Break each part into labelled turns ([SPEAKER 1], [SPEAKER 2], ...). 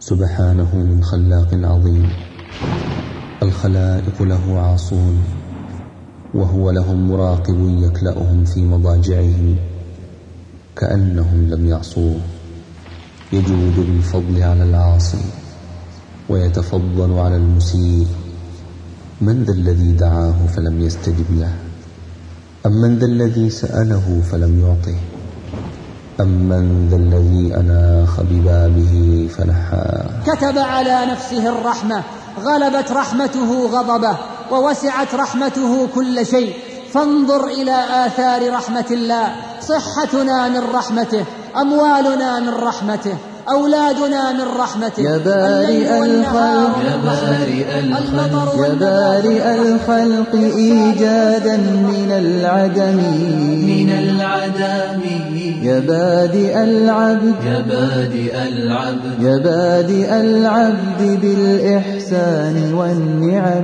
[SPEAKER 1] سبحانه من خلاق عظيم. الخلائق له عاصون، وهو لهم مراقب يكلأهم في مضاجعهم كأنهم لم يعصوه. يجود بالفضل على العاصي ويتفضل على المسيء. من ذا الذي دعاه فلم يستجب له؟ أم من ذا الذي سأله فلم يعطه؟ أم من ذا الذي أناخ ببابه فنحاه؟
[SPEAKER 2] كتب على نفسه الرحمة، غلبت رحمته غضبه، ووسعت رحمته كل شيء. فانظر إلى آثار رحمة الله. صحتنا من رحمته، أموالنا من رحمته، أولادنا من رحمته.
[SPEAKER 3] يا بارئ الخلق،
[SPEAKER 2] يا
[SPEAKER 3] بارئ الخلق إيجادا من العدم، يا بادئ العبد، يا بادئ العبد بالإحسان والنعم،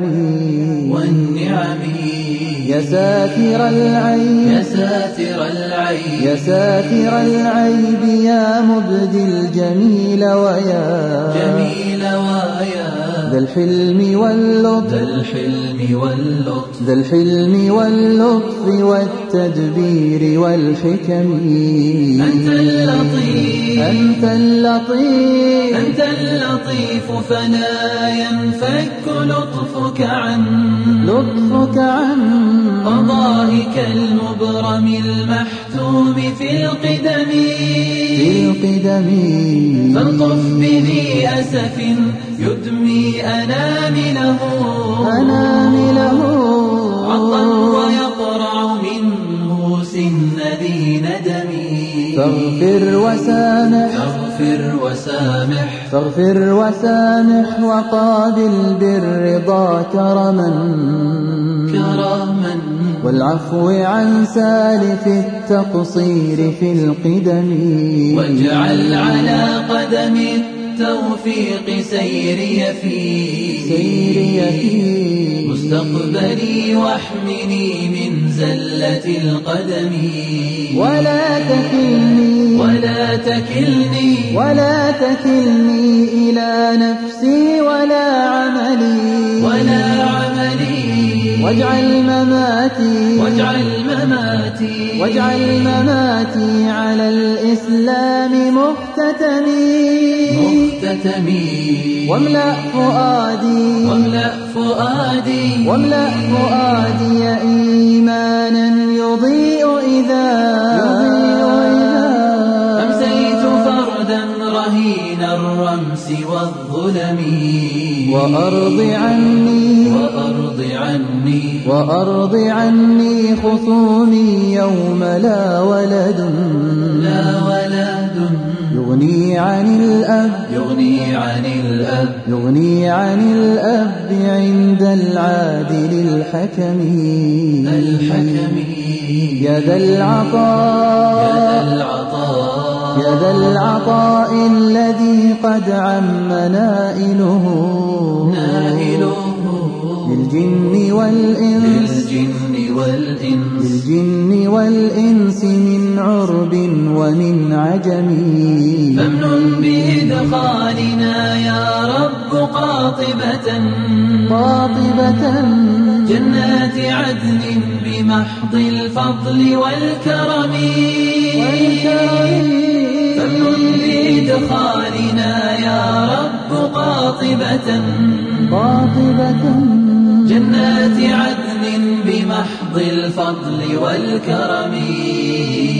[SPEAKER 3] يا ساتر العيب، يا ساتر العيب، يا مبدي الجميل ويا ذا الحلم واللطف، ذا الحلم واللطف والتدبير والحكم.
[SPEAKER 4] أنت اللطيف،
[SPEAKER 3] أنت اللطيف،
[SPEAKER 4] أنت اللطيف، فلا ينفك لطفك عن قضائك المبرم المحتوم في القدم. فالطف بذي أسف يدمي أنامله، عضا ويقرع منه سن ذي ندم.
[SPEAKER 3] فاغفر وسامح وقابل بالرضا كرما، والعفو عن سالف التقصير في القدم.
[SPEAKER 4] واجعل على قدم التوفيق سيري في مستقبلي، واحمني من زلة القدم.
[SPEAKER 3] ولا تكلني إلى نفسي ولا عملي، واجعل مماتي على الإسلام مختتمي. واملأ فؤادي إيمانا يضيء إذا
[SPEAKER 4] أمسيت فردا رهين الرمس والظلم.
[SPEAKER 3] وأرض عني خصومي يوم لا ولد يغني عن الأب عند العادل الحكم. يا ذا العطاء الذي قد عم نائله للجن والإنس من عرب ومن عجم.
[SPEAKER 4] فامنن بإدخالنا يا رب قاطبة جنات عدن بمحض الفضل والكرم. فامنن بإدخالنا يا رب قاطبة جنات عدن بمحض الفضل والكرم.